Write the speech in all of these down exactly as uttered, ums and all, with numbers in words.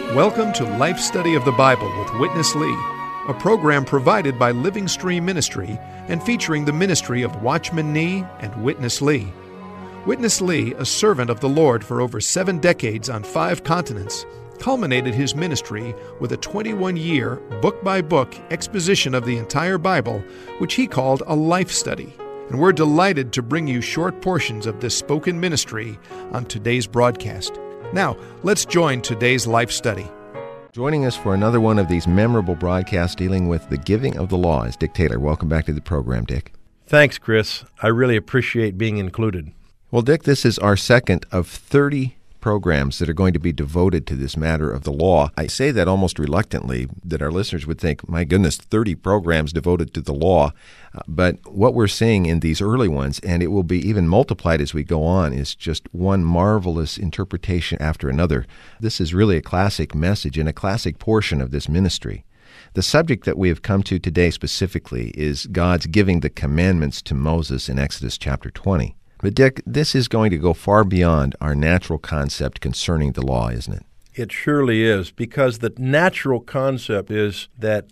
Welcome to Life Study of the Bible with Witness Lee, a program provided by Living Stream Ministry and featuring the ministry of Watchman Nee and Witness Lee. Witness Lee, a servant of the Lord for over seven decades on five continents, culminated his ministry with a twenty-one-year, book-by-book exposition of the entire Bible, which he called a life study. And we're delighted to bring you short portions of this spoken ministry on today's broadcast. Now, let's join today's life study. Joining us for another one of these memorable broadcasts dealing with the giving of the law is Dick Taylor. Welcome back to the program, Dick. Thanks, Chris. I really appreciate being included. Well, Dick, this is our second of thirty programs that are going to be devoted to this matter of the law. I say that almost reluctantly, that our listeners would think, my goodness, thirty programs devoted to the law. Uh, but what we're seeing in these early ones, and it will be even multiplied as we go on, is just one marvelous interpretation after another. This is really a classic message and a classic portion of this ministry. The subject that we have come to today specifically is God's giving the commandments to Moses in Exodus chapter twenty. But Dick, this is going to go far beyond our natural concept concerning the law, isn't it? It surely is, because the natural concept is that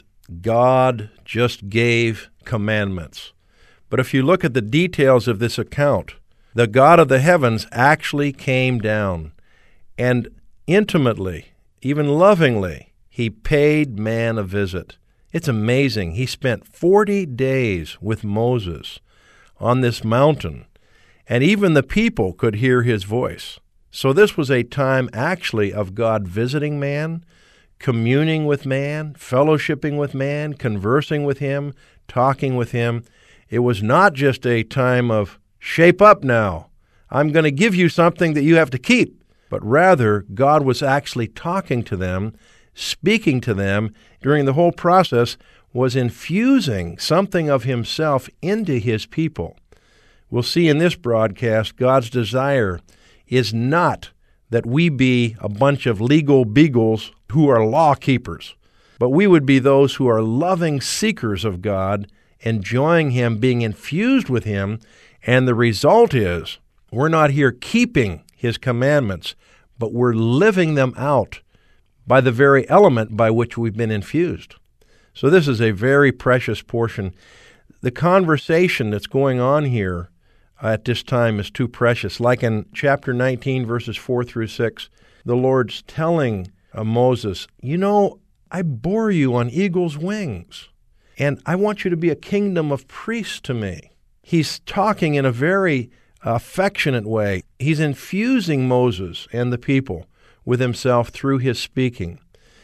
God just gave commandments. But if you look at the details of this account, the God of the heavens actually came down, and intimately, even lovingly, he paid man a visit. It's amazing. He spent forty days with Moses on this mountain, and even the people could hear his voice. So this was a time actually of God visiting man, communing with man, fellowshipping with man, conversing with him, talking with him. It was not just a time of, shape up now, I'm going to give you something that you have to keep. But rather, God was actually talking to them, speaking to them during the whole process, was infusing something of himself into his people. We'll see in this broadcast, God's desire is not that we be a bunch of legal beagles who are law keepers, but we would be those who are loving seekers of God, enjoying Him, being infused with Him, and the result is we're not here keeping His commandments, but we're living them out by the very element by which we've been infused. So this is a very precious portion. The conversation that's going on here at this time is too precious. Like in chapter nineteen, verses four through six, the Lord's telling uh, Moses, you know, I bore you on eagle's wings, and I want you to be a kingdom of priests to me. He's talking in a very affectionate way. He's infusing Moses and the people with himself through his speaking.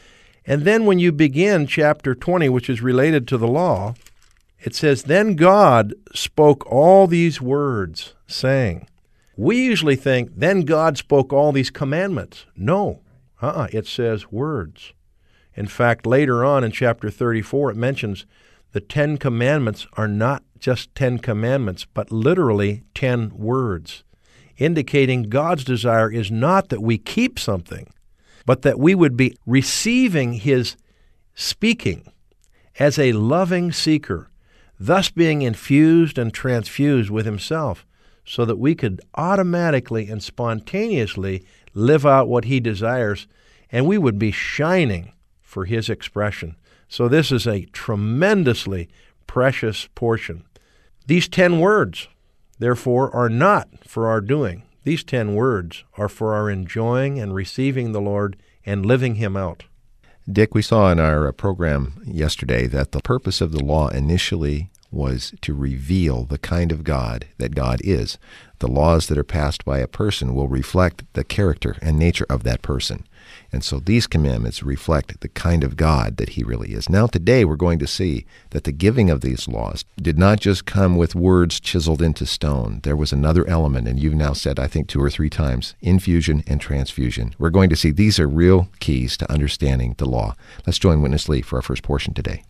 And then when you begin chapter twenty, which is related to the law, it says, then God spoke all these words, saying. We usually think, then God spoke all these commandments. No, uh-uh, it says words. In fact, later on in chapter thirty-four, it mentions the Ten Commandments are not just Ten Commandments, but literally ten words, indicating God's desire is not that we keep something, but that we would be receiving His speaking as a loving seeker, thus being infused and transfused with Himself, so that we could automatically and spontaneously live out what He desires, and we would be shining for His expression. So this is a tremendously precious portion. These ten words, therefore, are not for our doing. These ten words are for our enjoying and receiving the Lord and living Him out. Dick, we saw in our program yesterday that the purpose of the law initially was to reveal the kind of God that God is. The laws that are passed by a person will reflect the character and nature of that person. And so these commandments reflect the kind of God that He really is. Now today we're going to see that the giving of these laws did not just come with words chiseled into stone. There was another element, and you've now said, I think, two or three times, infusion and transfusion. We're going to see these are real keys to understanding the law. Let's join Witness Lee for our first portion today.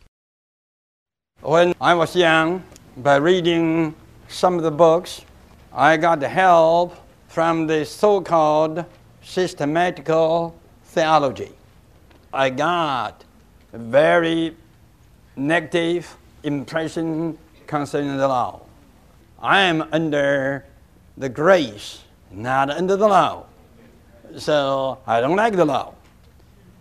When I was young, by reading some of the books, I got help from the so-called systematical theology. I got a very negative impression concerning the law. I am under the grace, not under the law. So I don't like the law.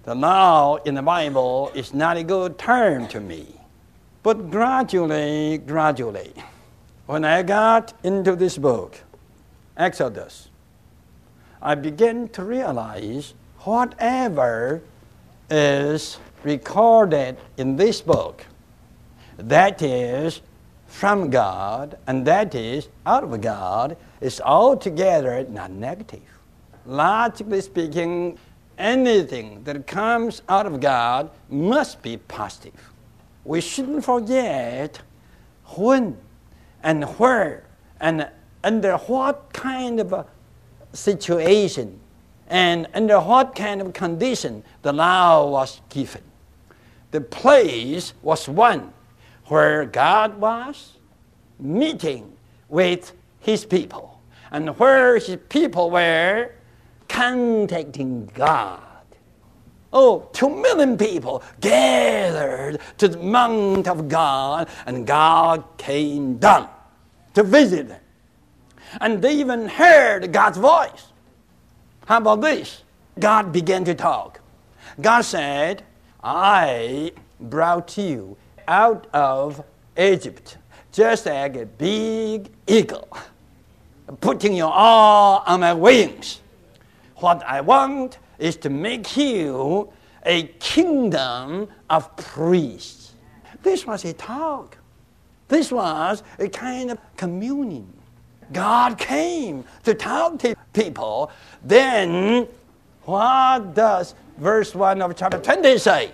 The law in the Bible is not a good term to me. But gradually, gradually, when I got into this book, Exodus, I began to realize whatever is recorded in this book, that is from God and that is out of God, is altogether not negative. Logically speaking, anything that comes out of God must be positive. We shouldn't forget when and where and under what kind of a situation and under what kind of condition the law was given. The place was one where God was meeting with His people and where His people were contacting God. Oh, two million people gathered to the mount of God, and God came down to visit them. And they even heard God's voice. How about this? God began to talk. God said, I brought you out of Egypt just like a big eagle, putting you all on my wings. What I want is to make you a kingdom of priests. This was a talk. This was a kind of communion. God came to talk to people. Then, what does verse one of chapter twenty say?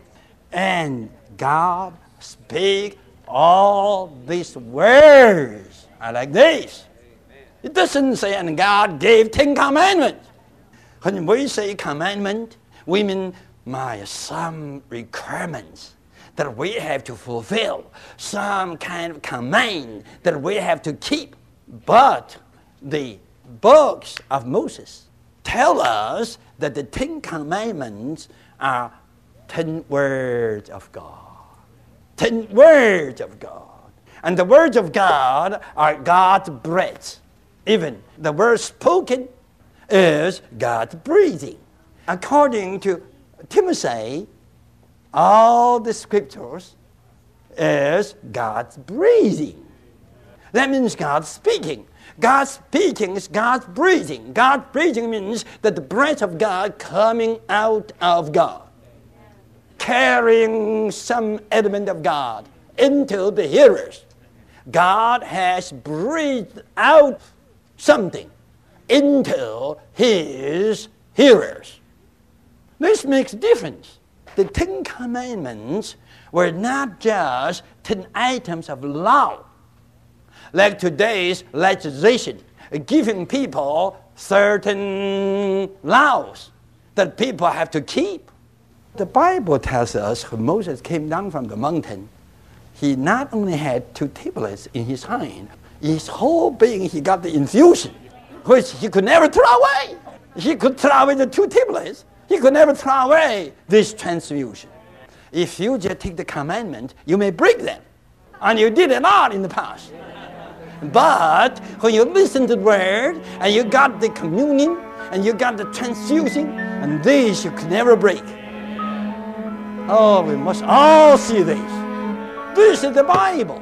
And God spake all these words. I like this. It doesn't say, and God gave Ten Commandments. When we say commandment, we mean my some requirements that we have to fulfill, some kind of command that we have to keep. But the books of Moses tell us that the Ten Commandments are ten words of God. Ten words of God. And the words of God are God's breath. Even the word spoken is God's breathing. According to Timothy, all the scriptures is God's breathing. That means God's speaking. God's speaking is God's breathing. God's breathing means that the breath of God coming out of God, carrying some element of God into the hearers. God has breathed out something into His hearers. This makes a difference. The Ten Commandments were not just ten items of law, like today's legislation, giving people certain laws that people have to keep. The Bible tells us when Moses came down from the mountain, he not only had two tablets in his hand, in his whole being he got the infusion, which he could never throw away. He could throw away the two tablets. He could never throw away this transfusion. If you just take the commandment, you may break them. And you did a lot in the past. But when you listen to the word, and you got the communion, and you got the transfusion, and these you can never break. Oh, we must all see this. This is the Bible.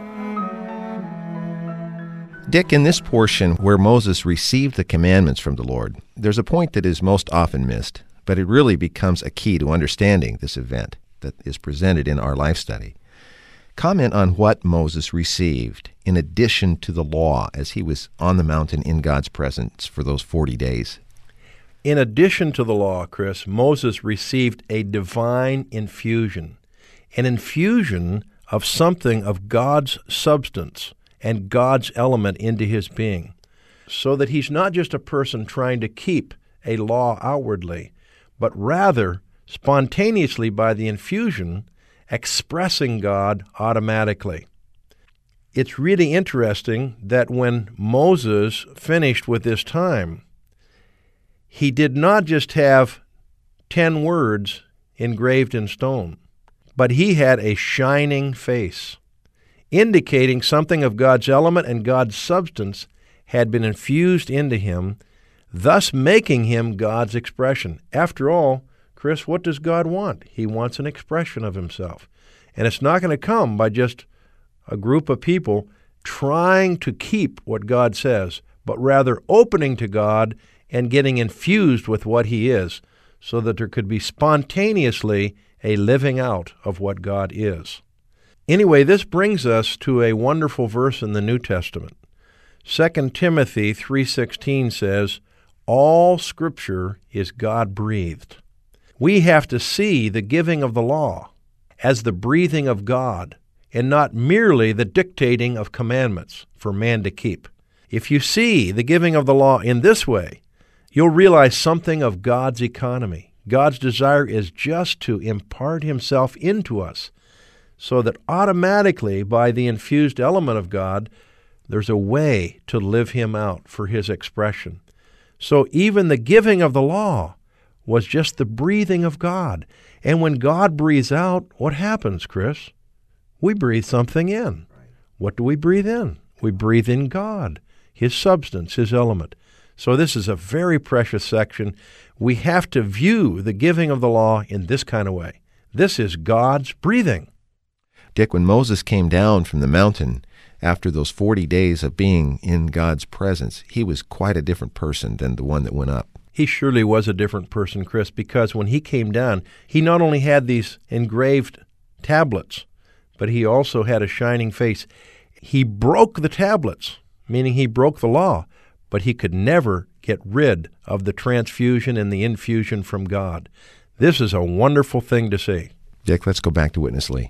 Dick, in this portion where Moses received the commandments from the Lord, there's a point that is most often missed, but it really becomes a key to understanding this event that is presented in our life study. Comment on what Moses received in addition to the law as he was on the mountain in God's presence for those forty days. In addition to the law, Chris, Moses received a divine infusion, an infusion of something of God's substance and God's element into his being, so that he's not just a person trying to keep a law outwardly, but rather spontaneously by the infusion expressing God automatically. It's really interesting that when Moses finished with this time, he did not just have ten words engraved in stone, but he had a shining face, indicating something of God's element and God's substance had been infused into him, thus making him God's expression. After all, Chris, what does God want? He wants an expression of himself. And it's not going to come by just a group of people trying to keep what God says, but rather opening to God and getting infused with what he is, so that there could be spontaneously a living out of what God is. Anyway, this brings us to a wonderful verse in the New Testament. Second Timothy three sixteen says, all Scripture is God-breathed. We have to see the giving of the law as the breathing of God, and not merely the dictating of commandments for man to keep. If you see the giving of the law in this way, you'll realize something of God's economy. God's desire is just to impart himself into us, so that automatically, by the infused element of God, there's a way to live him out for his expression. So even the giving of the law was just the breathing of God. And when God breathes out, what happens, Chris? We breathe something in. What do we breathe in? We breathe in God, his substance, his element. So this is a very precious section. We have to view the giving of the law in this kind of way. This is God's breathing. Dick, when Moses came down from the mountain after those forty days of being in God's presence, he was quite a different person than the one that went up. He surely was a different person, Chris, because when he came down, he not only had these engraved tablets, but he also had a shining face. He broke the tablets, meaning he broke the law, but he could never get rid of the transfusion and the infusion from God. This is a wonderful thing to see. Dick, let's go back to Witness Lee.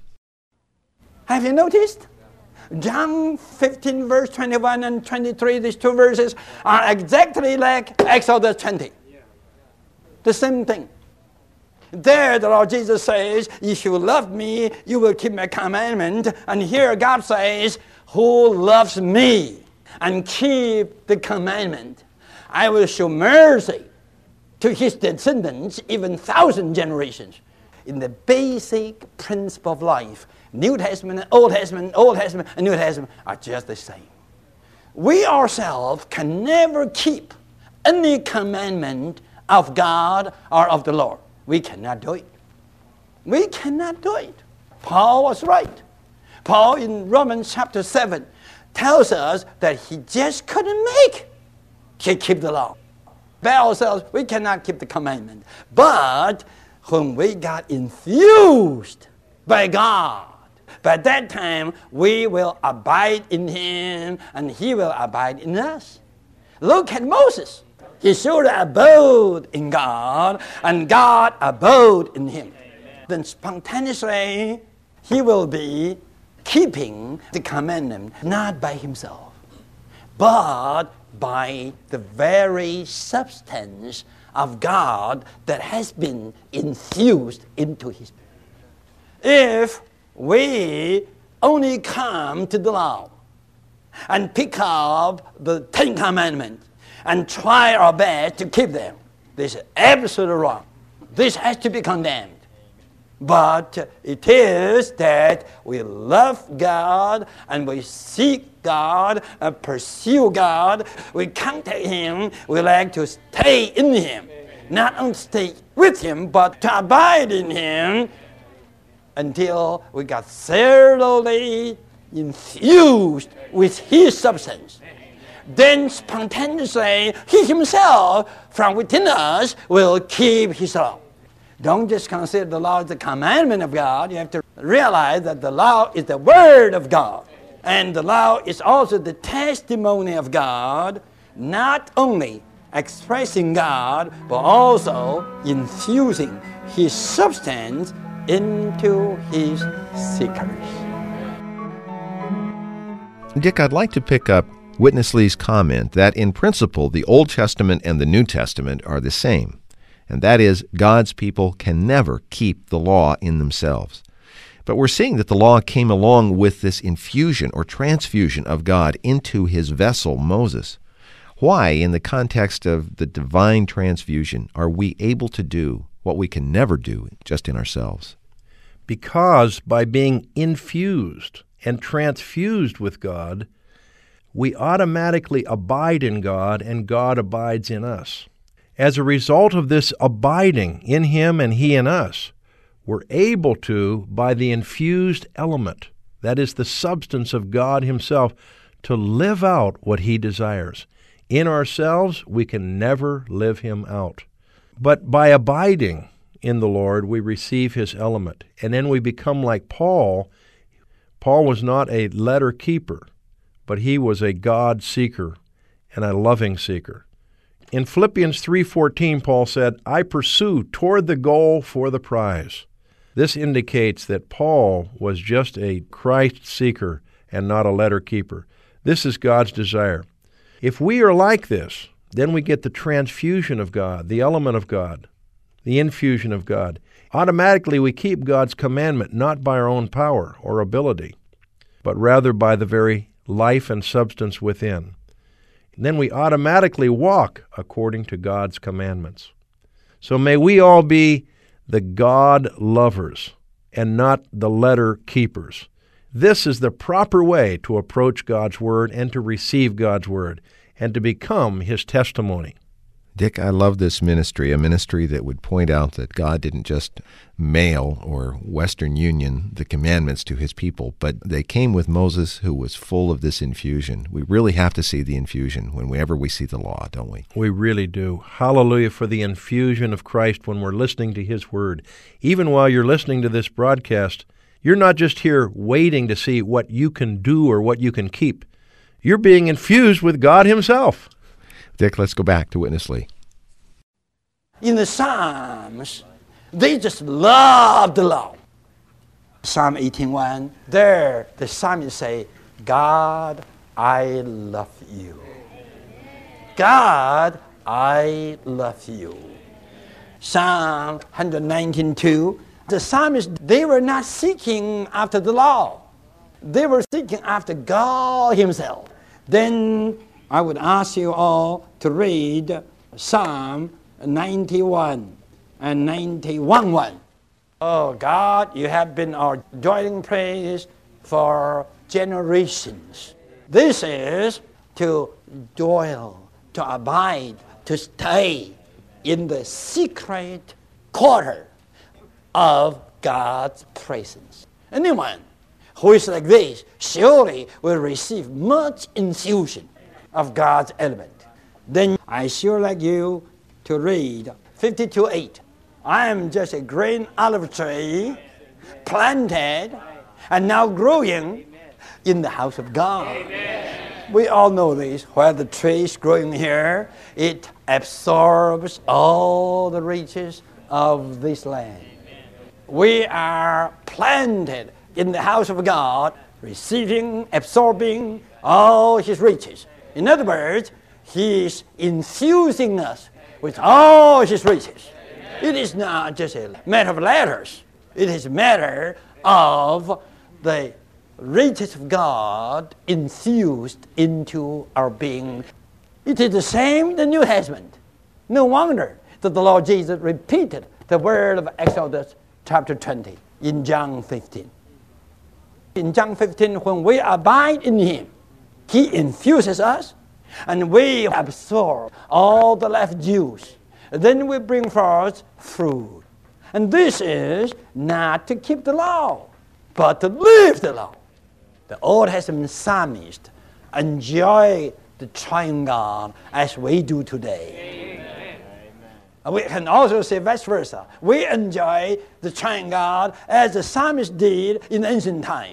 Have you noticed? John fifteen, verse twenty-one and twenty-three, these two verses are exactly like Exodus twenty. The same thing. There the Lord Jesus says, if you love me, you will keep my commandment. And here God says, who loves me and keep the commandment, I will show mercy to his descendants, even thousand generations. In the basic principle of life, New Testament, Old Testament, Old Testament, and New Testament are just the same. We ourselves can never keep any commandment of God or of the Lord. We cannot do it. We cannot do it. Paul was right. Paul in Romans chapter seven tells us that he just couldn't make to keep the law. By ourselves, we cannot keep the commandment. But when we got infused by God, by that time we will abide in him and he will abide in us. Look at Moses. He surely abode in God and God abode in him. Amen. Then spontaneously he will be keeping the commandment not by himself, but by the very substance of God that has been infused into his. If we only come to the law and pick up the Ten Commandments and try our best to keep them, this is absolutely wrong. This has to be condemned. But it is that we love God and we seek God and pursue God. We contact him. We like to stay in him. Not only stay with him, but to abide in him until we got thoroughly infused with his substance. Then spontaneously, he himself from within us will keep his law. Don't just consider the law as the commandment of God. You have to realize that the law is the word of God. And the law is also the testimony of God, not only expressing God, but also infusing his substance into his seekers. Dick, I'd like to pick up Witness Lee's comment that in principle the Old Testament and the New Testament are the same. And that is, God's people can never keep the law in themselves. But we're seeing that the law came along with this infusion or transfusion of God into his vessel, Moses. Why, in the context of the divine transfusion, are we able to do what we can never do just in ourselves? Because by being infused and transfused with God, we automatically abide in God and God abides in us. As a result of this abiding in Him and He in us, we're able to, by the infused element, that is the substance of God Himself, to live out what He desires. In ourselves, we can never live Him out. But by abiding in the Lord, we receive His element, and then we become like Paul. Paul was not a letter keeper, but he was a God seeker and a loving seeker. In Philippians three fourteen, Paul said, "I pursue toward the goal for the prize." This indicates that Paul was just a Christ seeker and not a letter keeper. This is God's desire. If we are like this, then we get the transfusion of God, the element of God, the infusion of God. Automatically we keep God's commandment not by our own power or ability, but rather by the very life and substance within. And then we automatically walk according to God's commandments. So may we all be the God lovers and not the letter keepers. This is the proper way to approach God's Word and to receive God's Word and to become His testimony. Dick, I love this ministry, a ministry that would point out that God didn't just mail or Western Union the commandments to His people, but they came with Moses, who was full of this infusion. We really have to see the infusion whenever we see the law, don't we? We really do. Hallelujah for the infusion of Christ when we're listening to His Word. Even while you're listening to this broadcast, you're not just here waiting to see what you can do or what you can keep. You're being infused with God Himself. Dick, let's go back to Witness Lee. In the Psalms, they just love the law. Psalm eighteen one, there the psalmist say, God, I love you. God, I love you. Psalm one nineteen two, the psalmist, they were not seeking after the law. They were seeking after God Himself. Then I would ask you all to read Psalm ninety-one and ninety-one one. Oh God, you have been our joining praise for generations. This is to dwell, to abide, to stay in the secret quarter of God's presence. Anyone who is like this surely will receive much infusion of God's element. Then I sure like you to read fifty-two eight. I am just a green olive tree planted and now growing in the house of God. Amen. We all know this. Where the tree is growing here, it absorbs all the riches of this land. Amen. We are planted in the house of God, receiving, absorbing all His riches. In other words, He is infusing us with all His riches. It is not just a matter of letters. It is a matter of the riches of God infused into our being. It is the same in the New Testament. No wonder that the Lord Jesus repeated the word of Exodus chapter twenty in John fifteen. In John fifteen, when we abide in Him, He infuses us, and we absorb all the left juice. Then we bring forth fruit. And this is not to keep the law, but to live the law. The Old Testament psalmist enjoy the triune God as we do today. Amen. We can also say vice versa. We enjoy the triune God as the psalmist did in ancient time.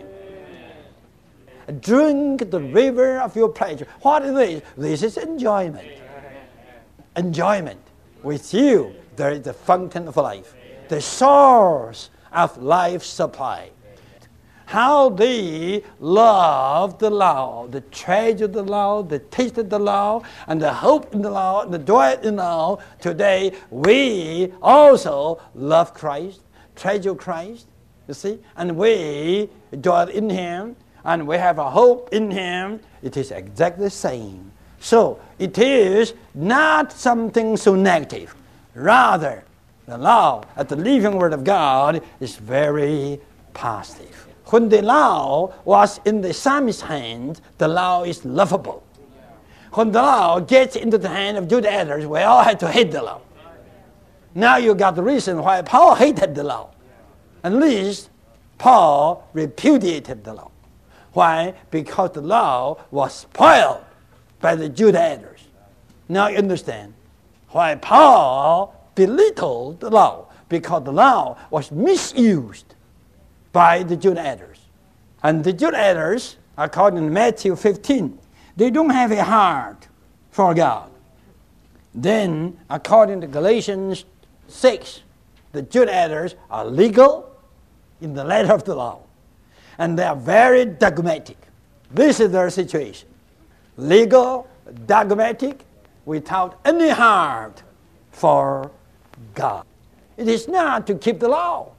Drink the river of your pleasure. What is this? This is enjoyment. Enjoyment. With you, there is the fountain of life, the source of life's supply. How they love the law, the treasure the law, the taste of the law, and the hope in the law, and the joy in the law. Today, we also love Christ, treasure Christ, you see, and we dwell in Him, and we have a hope in Him. It is exactly the same. So, it is not something so negative. Rather, the law, at the living Word of God, is very positive. When the law was in the psalmist's hand, the law is lovable. When the law gets into the hand of Judaizers, we all had to hate the law. Now you got the reason why Paul hated the law. At least Paul repudiated the law. Why? Because the law was spoiled by the Judaizers. Now you understand why Paul belittled the law, because the law was misused by the Judaizers. And the Judaizers, according to Matthew fifteen, they don't have a heart for God. Then, according to Galatians six, the Judaizers are legal in the letter of the law. And they are very dogmatic. This is their situation. Legal, dogmatic, without any heart for God. It is not to keep the law,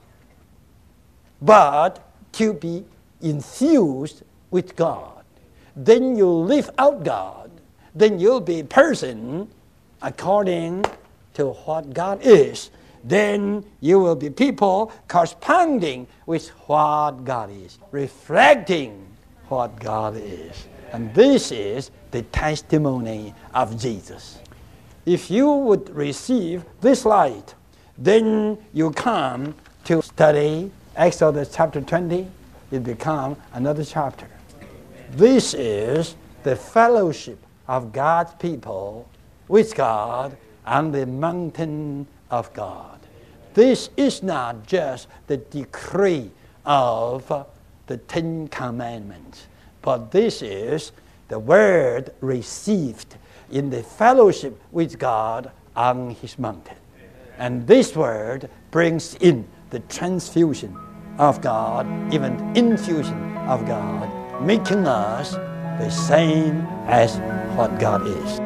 but to be infused with God. Then you live out God. Then you'll be a person according to what God is. Then you will be people corresponding with what God is, reflecting what God is. And this is the testimony of Jesus. If you would receive this light, then you come to study Exodus chapter twenty. It becomes another chapter. This is the fellowship of God's people with God on the mountain of God. This is not just the decree of uh, the Ten Commandments, but this is the word received in the fellowship with God on His mountain. And this word brings in the transfusion of God, even infusion of God, making us the same as what God is.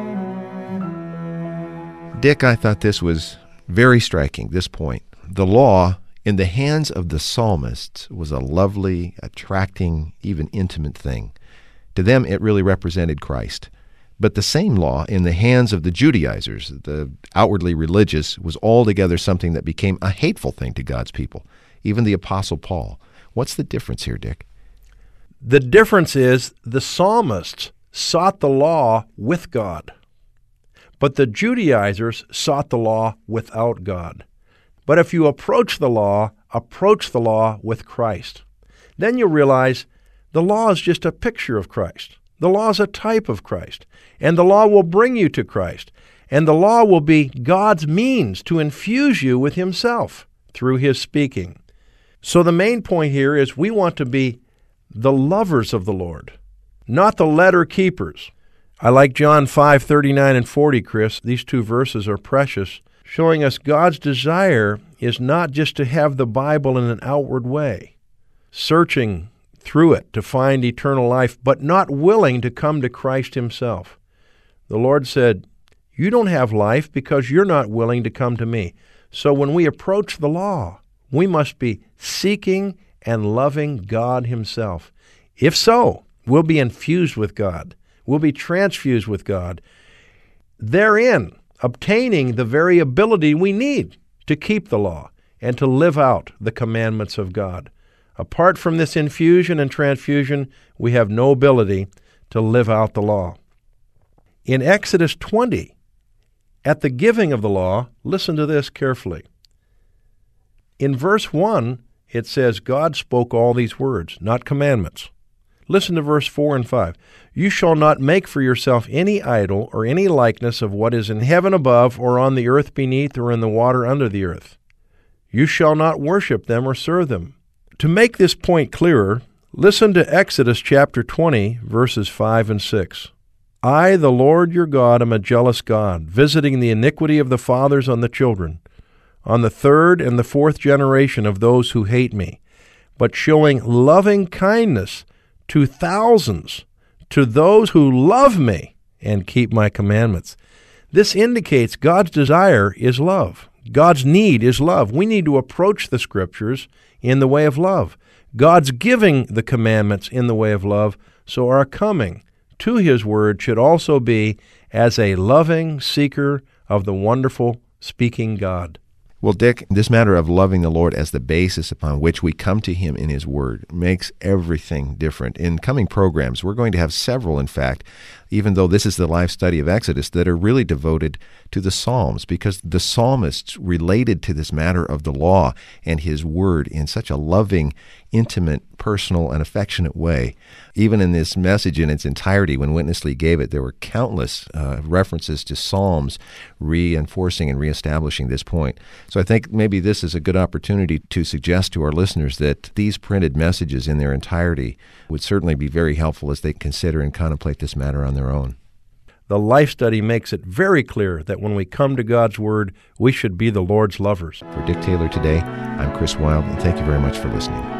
Dick, I thought this was very striking, this point. The law in the hands of the psalmists was a lovely, attracting, even intimate thing. To them, it really represented Christ. But the same law in the hands of the Judaizers, the outwardly religious, was altogether something that became a hateful thing to God's people, even the Apostle Paul. What's the difference here, Dick? The difference is the psalmists sought the law with God, but the Judaizers sought the law without God. But if you approach the law, approach the law with Christ, then you realize the law is just a picture of Christ. The law is a type of Christ, and the law will bring you to Christ, and the law will be God's means to infuse you with Himself through His speaking. So the main point here is we want to be the lovers of the Lord, not the letter keepers. I like John five thirty-nine and forty, Chris. These two verses are precious, showing us God's desire is not just to have the Bible in an outward way, searching through it to find eternal life, but not willing to come to Christ Himself. The Lord said, you don't have life because you're not willing to come to me. So when we approach the law, we must be seeking and loving God Himself. If so, we'll be infused with God. We'll be transfused with God. Therein, obtaining the very ability we need to keep the law and to live out the commandments of God. Apart from this infusion and transfusion, we have no ability to live out the law. In Exodus twenty, at the giving of the law, listen to this carefully. In verse one, it says, God spoke all these words, not commandments. Listen to verse four and five. You shall not make for yourself any idol or any likeness of what is in heaven above or on the earth beneath or in the water under the earth. You shall not worship them or serve them. To make this point clearer, listen to Exodus chapter twenty, verses five and six. I, the Lord your God, am a jealous God, visiting the iniquity of the fathers on the children, on the third and the fourth generation of those who hate me, but showing loving kindness to thousands, to those who love me and keep my commandments. This indicates God's desire is love. God's need is love. We need to approach the Scriptures in the way of love. God's giving the commandments in the way of love, so our coming to His Word should also be as a loving seeker of the wonderful speaking God. Well, Dick, this matter of loving the Lord as the basis upon which we come to Him in His Word makes everything different. In coming programs, we're going to have several, in fact, even though this is the life study of Exodus, that are really devoted to the Psalms, because the psalmists related to this matter of the law and His Word in such a loving, intimate, personal, and affectionate way. Even in this message in its entirety, when Witness Lee gave it, there were countless uh, references to Psalms reinforcing and reestablishing this point. So I think maybe this is a good opportunity to suggest to our listeners that these printed messages in their entirety would certainly be very helpful as they consider and contemplate this matter on their own. The life study makes it very clear that when we come to God's Word, we should be the Lord's lovers. For Dick Taylor today, I'm Chris Wilde, and thank you very much for listening.